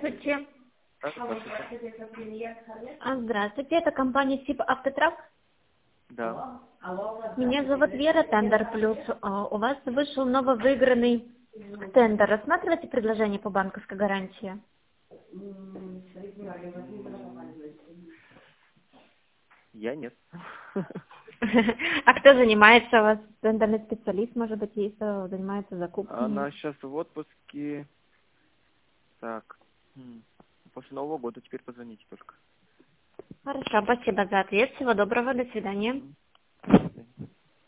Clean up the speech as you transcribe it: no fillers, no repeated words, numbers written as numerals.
Здравствуйте. Здравствуйте, это компания СИП Автотрак. Да. Меня зовут Вера, Тендер Плюс. У вас вышел нововыигранный тендер. Рассматриваете предложение по банковской гарантии? Я нет. А кто занимается у вас? Тендерный специалист, может быть, есть, кто занимается закупками? Она сейчас в отпуске. Так. После Нового года теперь позвоните только. Хорошо, спасибо за ответ. Всего доброго, до свидания.